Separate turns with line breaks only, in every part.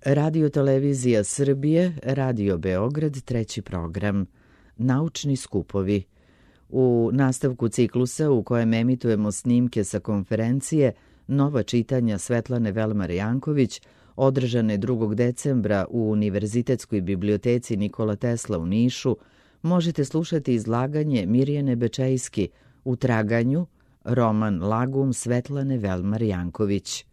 Radio Televizija Srbije, Radio Beograd, treći program. Naučni skupovi. U nastavku ciklusa u kojem emitujemo snimke sa konferencije Nova čitanja Svetlane Velmar Janković, održane 2. decembra u Univerzitetskoj biblioteci Nikola Tesla u Nišu, možete slušati izlaganje Mirjane Bečejski u traganju roman Lagum Svetlane Velmar Janković.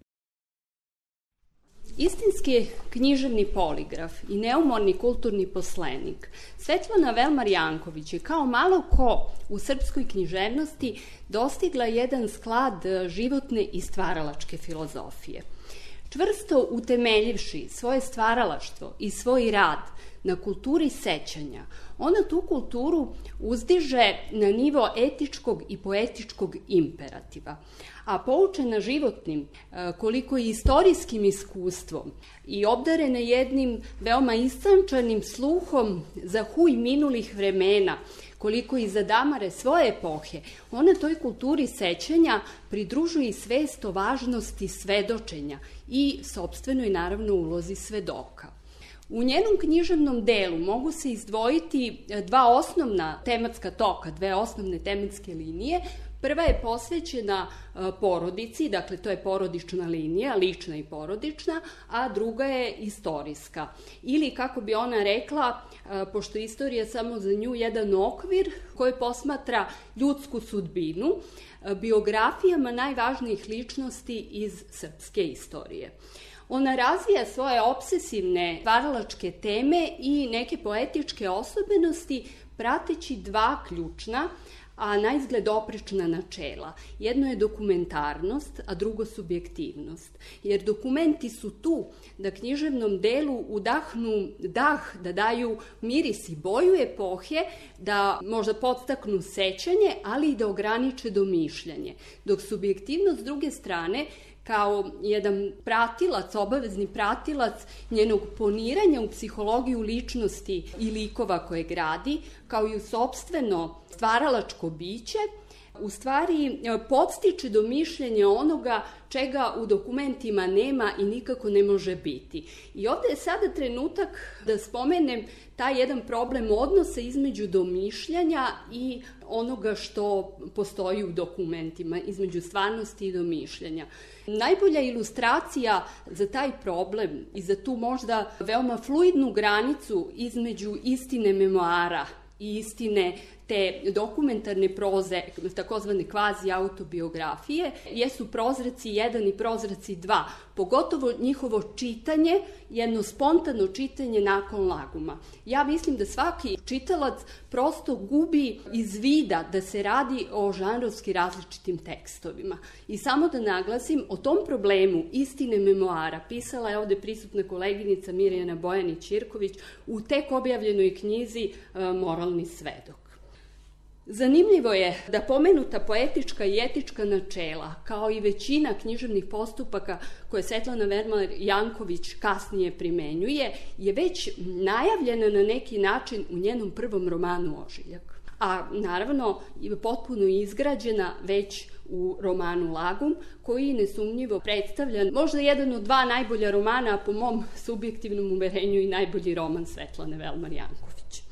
Istinski književni poligraf i neumorni kulturni poslenik Svetlana Velmar Janković je kao malo ko u srpskoj književnosti dostigla jedan sklad životne i stvaralačke filozofije. Čvrsto utemeljivši svoje stvaralaštvo i svoj rad na kulturi sećanja, ona tu kulturu uzdiže na nivo etičkog i poetičkog imperativa, a poučena životnim, koliko i istorijskim iskustvom i obdarena jednim veoma istančanim sluhom za huj minulih vremena, koliko i za damare svoje epohe, ona toj kulturi sećanja pridružuje i svest o važnosti svedočenja i sopstvenoj, naravno, ulozi svedoka. U njenom književnom delu mogu se izdvojiti dva osnovna tematska toka, dve osnovne tematske linije. Prva je posvećena porodici, dakle to je porodična linija, lična i porodična, a druga je istorijska. Ili, kako bi ona rekla, pošto je istorija samo za nju jedan okvir koji posmatra ljudsku sudbinu, biografijama najvažnijih ličnosti iz srpske istorije. Ona razvija svoje obsesivne stvaralačke teme i neke poetičke osobenosti prateći dva ključna, a naizgled oprečna načela. Jedno je dokumentarnost, a drugo subjektivnost. Jer dokumenti su tu da književnom delu udahnu dah, da daju miris i boju epohe, da možda podstaknu sećanje, ali i da ograniče domišljanje. Dok subjektivnost s druge strane, kao jedan pratilac, obavezni pratilac njenog poniranja u psihologiju ličnosti i likova koje gradi, kao i u sopstveno stvaralačko biće, u stvari podstiče do mišljenja onoga čega u dokumentima nema i nikako ne može biti. I ovde je sada trenutak da spomenem taj jedan problem odnosa između domišljanja i onoga što postoji u dokumentima, između stvarnosti i domišljanja. Najbolja ilustracija za taj problem i za tu možda veoma fluidnu granicu između istine memoara i istine te dokumentarne proze, takozvane kvazi autobiografije, jesu Prozraci 1 i Prozraci 2, pogotovo njihovo čitanje, jedno spontano čitanje nakon Laguma. Ja mislim da svaki čitalac prosto gubi iz vida da se radi o žanrovski različitim tekstovima. I samo da naglasim, o tom problemu istine memoara pisala je ovde prisutna koleginica Mirjana Bojanić-Ćirković u tek objavljenoj knjizi Moralni svedok. Zanimljivo je da pomenuta poetička i etička načela, kao i većina književnih postupaka koje Svetlana Velmar Janković kasnije primenjuje, je već najavljena na neki način u njenom prvom romanu Ožiljak. A naravno je potpuno izgrađena već u romanu Lagum, koji nesumnjivo predstavlja možda jedan od dva najbolja romana, a po mom subjektivnom uverenju i najbolji roman Svetlane Velmar Janković.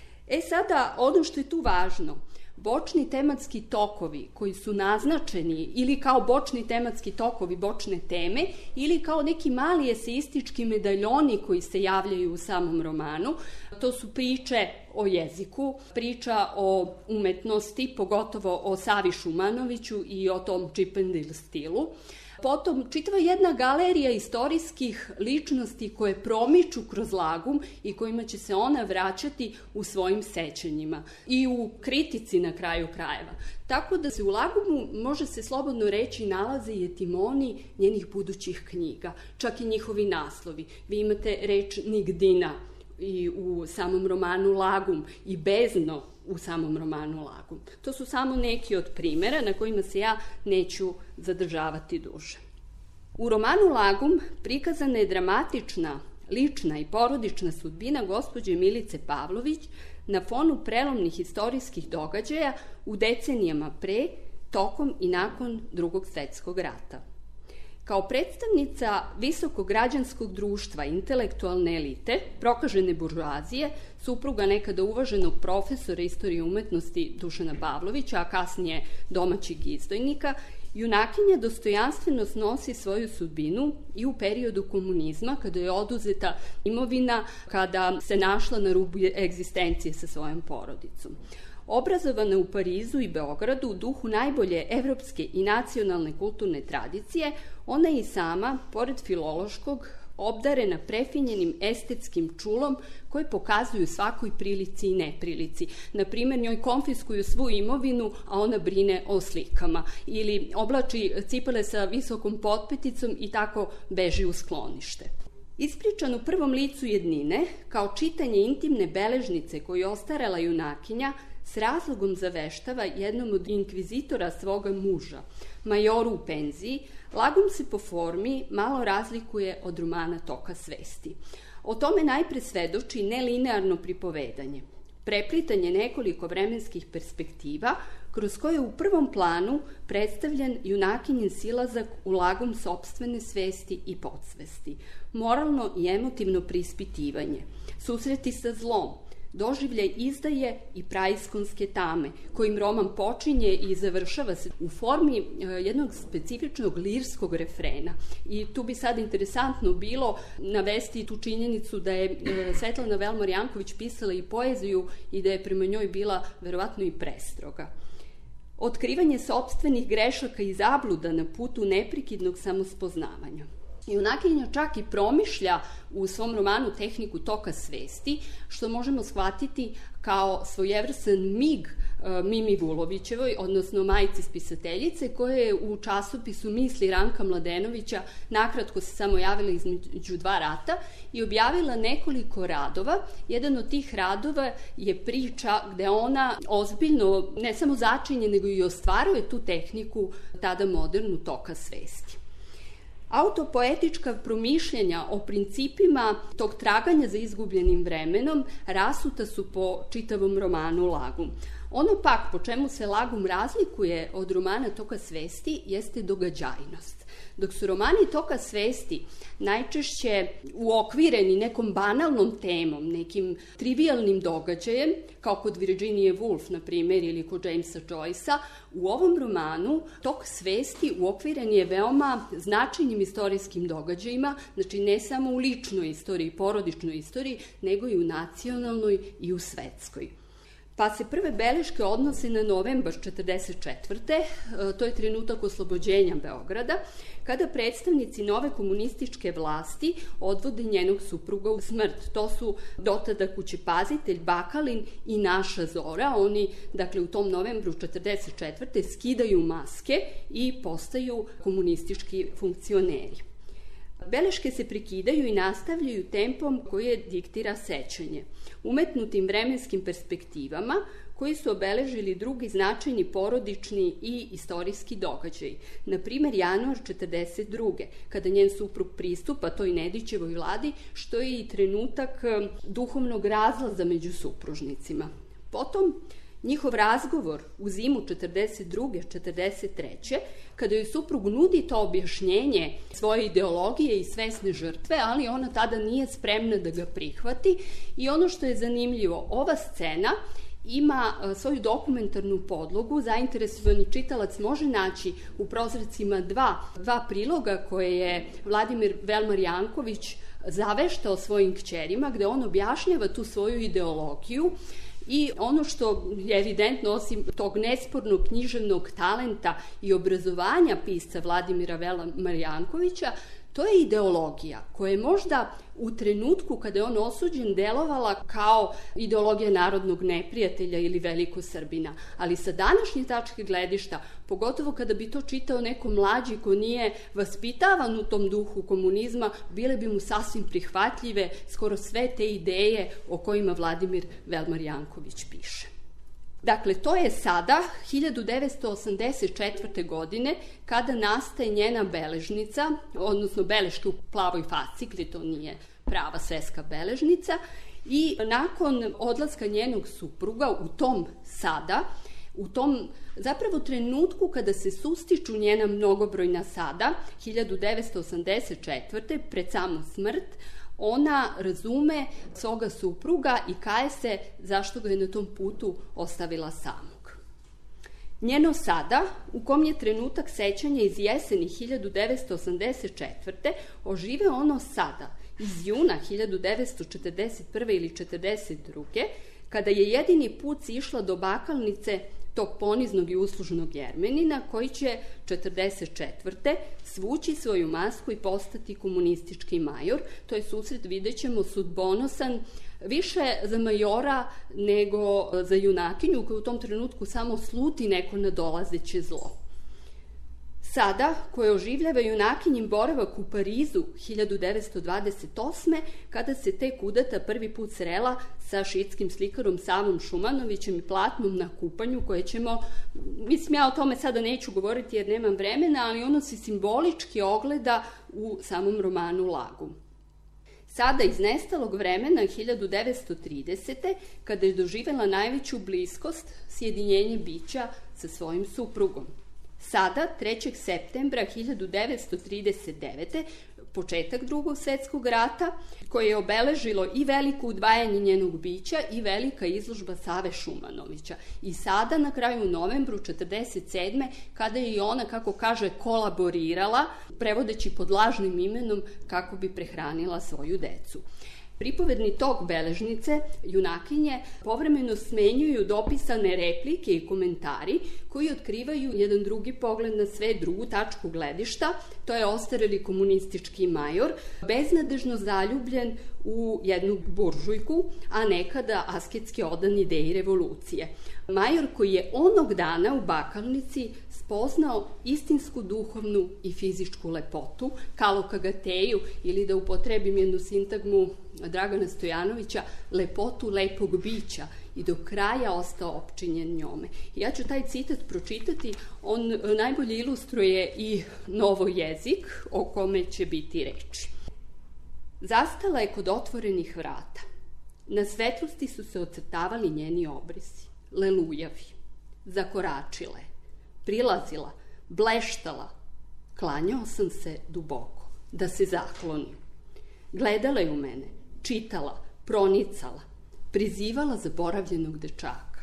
Sada, ono što je tu važno, bočni tematski tokovi koji su naznačeni ili kao bočni tematski tokovi, bočne teme, ili kao neki mali eseistički medaljoni koji se javljaju u samom romanu, to su priče o jeziku, priča o umetnosti, pogotovo o Savi Šumanoviću i o tom Chippendale stilu. Potom čitava jedna galerija istorijskih ličnosti koje promiču kroz Lagum i kojima će se ona vraćati u svojim sećanjima i u kritici na kraju krajeva. Tako da se u Lagumu, može se slobodno reći, nalaze i etimoni njenih budućih knjiga, čak i njihovi naslovi. Vi imate reč Nigdina i u samom romanu Lagum i Bezno u samom romanu Lagum. To su samo neki od primera na kojima se ja neću zadržavati duže. U romanu Lagum prikazana je dramatična, lična i porodična sudbina gospođe Milice Pavlović na fonu prelomnih istorijskih događaja u decenijama pre, tokom i nakon Drugog svetskog rata. Kao predstavnica visokog građanskog društva, intelektualne elite, prokažene buržoazije, supruga nekada uvaženog profesora istorije umetnosti Dušana Pavlovića, a kasnije domaćeg izdajnika, junakinja dostojanstveno snosi svoju sudbinu i u periodu komunizma, kada je oduzeta imovina, kada se našla na rubu egzistencije sa svojom porodicom. Obrazovana u Parizu i Beogradu u duhu najbolje evropske i nacionalne kulturne tradicije, ona je i sama, pored filološkog, obdarena prefinjenim estetskim čulom koje pokazuju svakoj prilici i neprilici. Naprimjer, njoj konfiskuju svu imovinu, a ona brine o slikama. Ili oblači cipele sa visokom potpeticom i tako beži u sklonište. Ispričan u prvom licu jednine, kao čitanje intimne beležnice koju je ostarela junakinja, s razlogom zaveštava jednom od inkvizitora svoga muža, majoru u penziji, Lagum se po formi malo razlikuje od romana Toka svesti. O tome najpre svedoči nelinearno pripovedanje, preplitanje nekoliko vremenskih perspektiva, kroz koje u prvom planu predstavljen junakinjin silazak u lagum sopstvene svesti i podsvesti, moralno i emotivno preispitivanje, susreti sa zlom, doživljaj izdaje i praiskonske tame, kojim roman počinje i završava se u formi jednog specifičnog lirskog refrena. I tu bi sad interesantno bilo navesti tu činjenicu da je Svetlana Velmar Janković pisala i poeziju i da je prema njoj bila verovatno i prestroga. Otkrivanje sopstvenih grešaka i zabluda na putu neprekidnog samospoznavanja. Junakinja čak i promišlja u svom romanu tehniku toka svesti, što možemo shvatiti kao svojevrstan mig Mimi Vulovićevoj, odnosno majci spisateljice, koja je u časopisu Misli Ranka Mladenovića nakratko se samo javila između dva rata i objavila nekoliko radova. Jedan od tih radova je priča gde ona ozbiljno ne samo začinje, nego i ostvaruje tu tehniku, tada modernu, toka svesti. Autopoetička promišljanja o principima tog traganja za izgubljenim vremenom rasuta su po čitavom romanu Lagum. Ono pak po čemu se Lagum razlikuje od romana Toka svesti jeste događajnost. Dok su romani Toka svesti najčešće uokvireni nekom banalnom temom, nekim trivialnim događajem, kao kod Virginia Woolf, na primjer, ili kod Jamesa Joycea, u ovom romanu Tok svesti uokviren je veoma značajnim istorijskim događajima, znači ne samo u ličnoj istoriji, porodičnoj istoriji, nego i u nacionalnoj i u svetskoj. Pa se prve beleške odnose na novembar 1944. To je trenutak oslobođenja Beograda, kada predstavnici nove komunističke vlasti odvode njenog supruga u smrt. To su dotada kućepazitelj Bakalin i Naša Zora. Oni, dakle, u tom novembru 1944. skidaju maske i postaju komunistički funkcioneri. Beleške se prekidaju i nastavljaju tempom koje diktira sećanje, umetnutim vremenskim perspektivama koji su obeležili drugi značajni porodični i istorijski događaj. Na primer, januar 1942. kada njen suprug pristupa toj Nedićevoj vladi, što je i trenutak duhovnog razlaza među supružnicima. Potom, njihov razgovor u zimu 1942. 1943. kada joj suprug nudi to objašnjenje svoje ideologije i svesne žrtve, ali ona tada nije spremna da ga prihvati. I ono što je zanimljivo, ova scena ima svoju dokumentarnu podlogu. Zainteresovani čitalac može naći u prozracima dva priloga koje je Vladimir Velmar Janković zaveštao svojim kćerima, gde on objašnjava tu svoju ideologiju. I ono što je evidentno, osim tog nespornog književnog talenta i obrazovanja pisca Vladimira Velmara Jankovića, to je ideologija koja je možda u trenutku kada je on osuđen delovala kao ideologija narodnog neprijatelja ili velikosrbina. Ali sa današnje tačke gledišta, pogotovo kada bi to čitao neko mlađi ko nije vaspitavan u tom duhu komunizma, bile bi mu sasvim prihvatljive skoro sve te ideje o kojima Vladimir Velmar Janković piše. Dakle, to je sada 1984. godine kada nastaje njena beležnica, odnosno beleške u plavoj fascikli, to nije prava sveska beležnica, i nakon odlaska njenog supruga u tom sada U tom zapravo trenutku kada se sustiču njena mnogobrojna sada, 1984. pred samu smrt, ona razume svoga supruga i kaje se zašto ga je na tom putu ostavila samog. Njeno sada, u kom je trenutak sećanja iz jeseni 1984. ožive ono sada, iz juna 1941. ili 1942. kada je jedini put išla do bakalnice tog poniznog i uslužnog Jermenina, koji će 1944. svući svoju masku i postati komunistički major. To je susret, vidjet ćemo, sudbonosan više za majora nego za junakinju, koja u tom trenutku samo sluti neko nadolazeće zlo. Sada, koje oživljava junakinjim boravak u Parizu 1928. kada se tek udata prvi put srela sa šitskim slikarom Savom Šumanovićem i platnom na kupanju, koje ćemo, mislim, ja o tome sada neću govoriti jer nemam vremena, ali ono se simbolički ogleda u samom romanu Lagu. Sada iz nestalog vremena 1930. kada je doživela najveću bliskost, sjedinjenje bića sa svojim suprugom. Sada, 3. septembra 1939. početak Drugog svjetskog rata, koje je obeležilo i veliko udvajanje njenog bića i velika izložba Save Šumanovića. I sada, na kraju novembru 1947. kada je i ona, kako kaže, kolaborirala, prevodeći pod lažnim imenom kako bi prehranila svoju decu. Pripovedni tok beležnice, junakinje, povremeno smenjuju dopisane replike i komentari koji otkrivaju jedan drugi pogled na sve, drugu tačku gledišta. To je ostareli komunistički major, beznadežno zaljubljen u jednu buržujku, a nekada asketski odan ideji revolucije. Major koji je onog dana u bakalnici spoznao istinsku duhovnu i fizičku lepotu, kalokagateju, ili da upotrebim jednu sintagmu Dragana Stojanovića, lepotu lepog bića, i do kraja ostao opčinjen njome. Ja ću taj citat pročitati, on najbolje ilustruje i novo jezik o kome će biti reči. Zastala je kod otvorenih vrata. Na svetlosti su se ocrtavali njeni obrisi, lelujavi. Zakoračila je, prilazila, bleštala. Klanjao sam se duboko, da se zaklonim. Gledala je u mene, čitala, pronicala, prizivala zaboravljenog dečaka.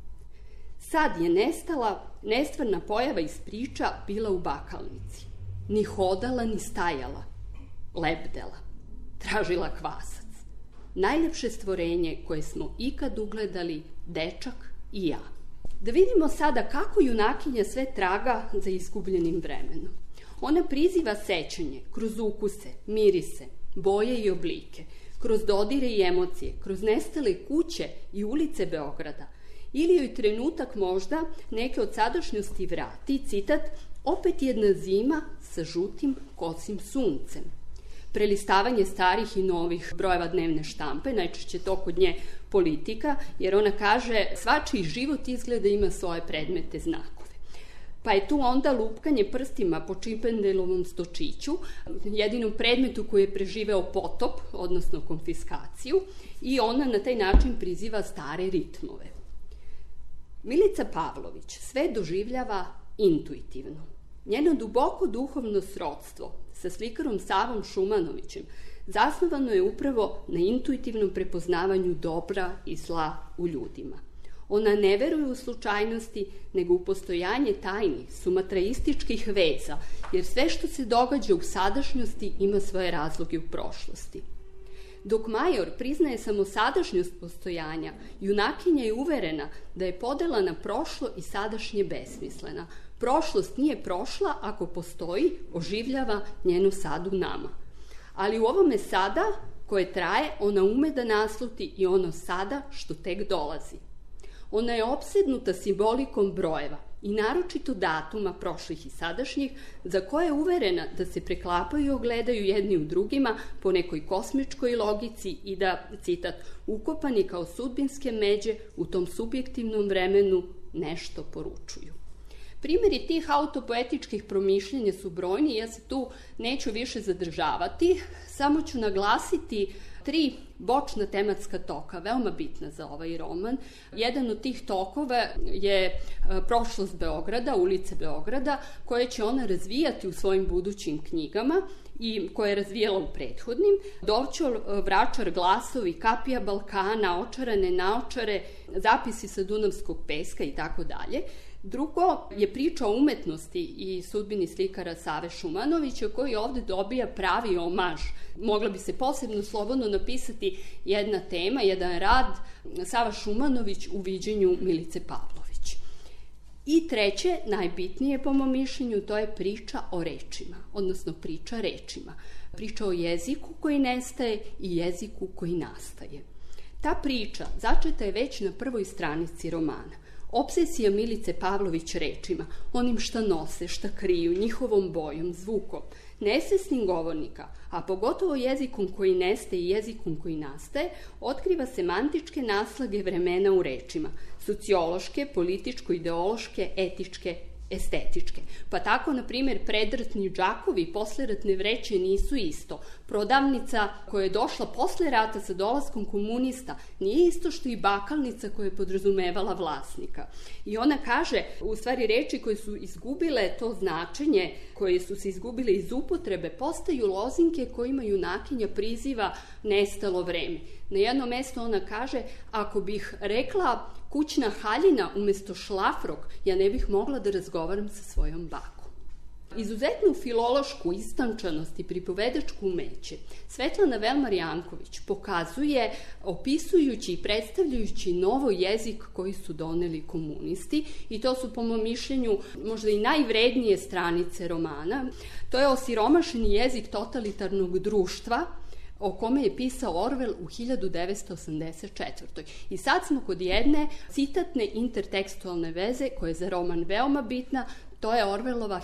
Sad je nestvarna pojava iz priča bila u bakalnici. Ni hodala, ni stajala, lebdela, tražila kvasac. Najlepše stvorenje koje smo ikad ugledali, dečak i ja. Da vidimo sada kako junakinja sve traga za izgubljenim vremenom. Ona priziva sećanje kroz ukuse, mirise, boje i oblike, kroz dodire i emocije, kroz nestale kuće i ulice Beograda. Ili joj trenutak možda neke od sadašnjosti vrati, citat, opet jedna zima sa žutim kosim suncem. Prelistavanje starih i novih brojeva dnevne štampe, najčešće to kod nje politika, jer ona kaže svačiji život izgleda ima svoje predmete, znakove. Pa je tu onda lupkanje prstima po Čipendelovom stočiću, jedinom predmetu koji je preživeo potop, odnosno konfiskaciju, i ona na taj način priziva stare ritmove. Milica Pavlović sve doživljava intuitivno. Njeno duboko duhovno srodstvo sa slikarom Savom Šumanovićem zasnovano je upravo na intuitivnom prepoznavanju dobra i zla u ljudima. Ona ne veruje u slučajnosti, nego u postojanje tajnih, sumatraističkih veza, jer sve što se događa u sadašnjosti ima svoje razloge u prošlosti. Dok major priznaje samo sadašnjost postojanja, junakinja je uverena da je podela na prošlo i sadašnje besmislena. Prošlost nije prošla ako postoji, oživljava njenu sad u nama. Ali u ovome sada koje traje, ona ume da nasluti i ono sada što tek dolazi. Ona je opsednuta simbolikom brojeva i naročito datuma prošlih i sadašnjih, za koje je uverena da se preklapaju i ogledaju jedni u drugima po nekoj kosmičkoj logici i da, citat, ukopani kao sudbinske međe u tom subjektivnom vremenu nešto poručuju. Primjeri tih autopoetičkih promišljenja su brojni, ja se tu neću više zadržavati, samo ću naglasiti 3 bočna tematska toka, veoma bitna za ovaj roman. Jedan od tih tokova je prošlost Beograda, ulice Beograda, koje će ona razvijati u svojim budućim knjigama i koje je razvijala u prethodnim. Dovčol, Vračar, glasovi, Kapija Balkana, Očarane naočare, zapisi sa Dunavskog peska i tako dalje. Drugo je priča o umetnosti i sudbini slikara Save Šumanovića, koji ovde dobija pravi omaž. Mogla bi se posebno slobodno napisati jedna tema, jedan rad, Sava Šumanović u viđenju Milice Pavlović. I treće, najbitnije po mom mišljenju, to je priča o rečima, odnosno priča rečima. Priča o jeziku koji nestaje i jeziku koji nastaje. Ta priča začeta je već na prvoj stranici romana. Obsesija Milice Pavlović rečima, onim šta nose, šta kriju, njihovom bojom, zvukom, nesvesnim govornika, a pogotovo jezikom koji nestaje i jezikom koji nastaje, otkriva semantičke naslage vremena u rečima, sociološke, političko-ideološke, etičke, estetičke. Pa tako, na primjer, predratni džakovi i posleratne vreće nisu isto. Prodavnica koja je došla posle rata sa dolaskom komunista nije isto što i bakalnica koja je podrazumevala vlasnika. I ona kaže, u stvari reči koje su izgubile to značenje, koje su se izgubile iz upotrebe, postaju lozinke kojima junakinja priziva nestalo vreme. Na jedno mesto ona kaže, ako bih rekla kućna haljina umesto šlafrok, ja ne bih mogla da razgovaram sa svojom bakom. Izuzetnu filološku istančanost i pripovedačku umeće Svetlana Velmar Janković pokazuje opisujući i predstavljajući novo jezik koji su doneli komunisti, i to su po mom mišljenju možda i najvrednije stranice romana. To je osiromašeni jezik totalitarnog društva o kome je pisao Orwell u 1984. I sad smo kod jedne citatne intertekstualne veze koja je za roman veoma bitna, to je Orwellova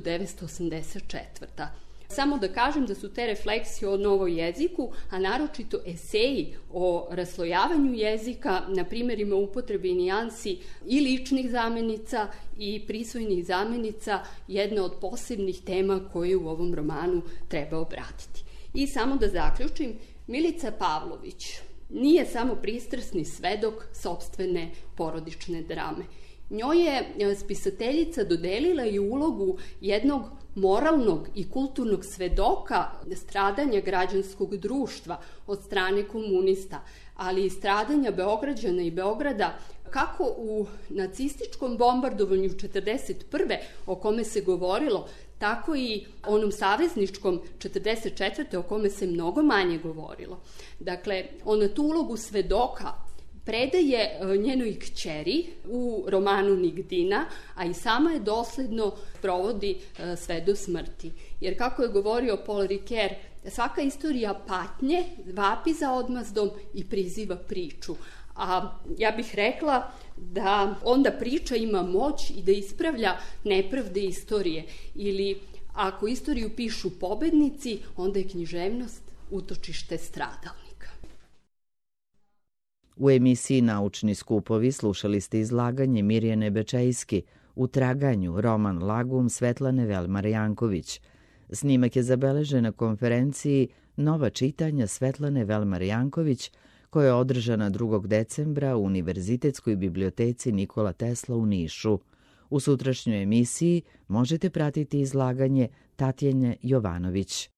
1984. Samo da kažem da su te refleksije o novom jeziku, a naročito eseji o raslojavanju jezika, na primjerima upotrebe i nijansi i ličnih zamenica i prisvojnih zamenica, jedna od posebnih tema koje u ovom romanu treba obratiti. I samo da zaključim, Milica Pavlović nije samo pristrasni svedok sopstvene porodične drame. Njoj je spisateljica dodelila i ulogu jednog moralnog i kulturnog svedoka stradanja građanskog društva od strane komunista, ali i stradanja Beograđana i Beograda, kako u nacističkom bombardovanju 1941. o kome se govorilo, tako i onom savezničkom 1944. o kome se mnogo manje govorilo. Dakle, ona tu ulogu svedoka predaje njenoj kćeri u romanu Nigdina, a i sama je dosledno provodi sve do smrti. Jer kako je govorio Paul Ricoeur, svaka istorija patnje vapi za odmazdom i priziva priču. A ja bih rekla da onda priča ima moć i da ispravlja nepravde istorije. Ili ako istoriju pišu pobednici, onda je književnost utočište stradalnika.
U emisiji Naučni skupovi slušali ste izlaganje Mirjane Bečejski U traganju, roman Lagum Svetlane Velmar Janković. Snimak je zabeležen na konferenciji Nova čitanja Svetlane Velmar Janković, koja je održana 2. decembra u Univerzitetskoj biblioteci Nikola Tesla u Nišu. U sutrašnjoj emisiji možete pratiti izlaganje Tatjane Jovanović.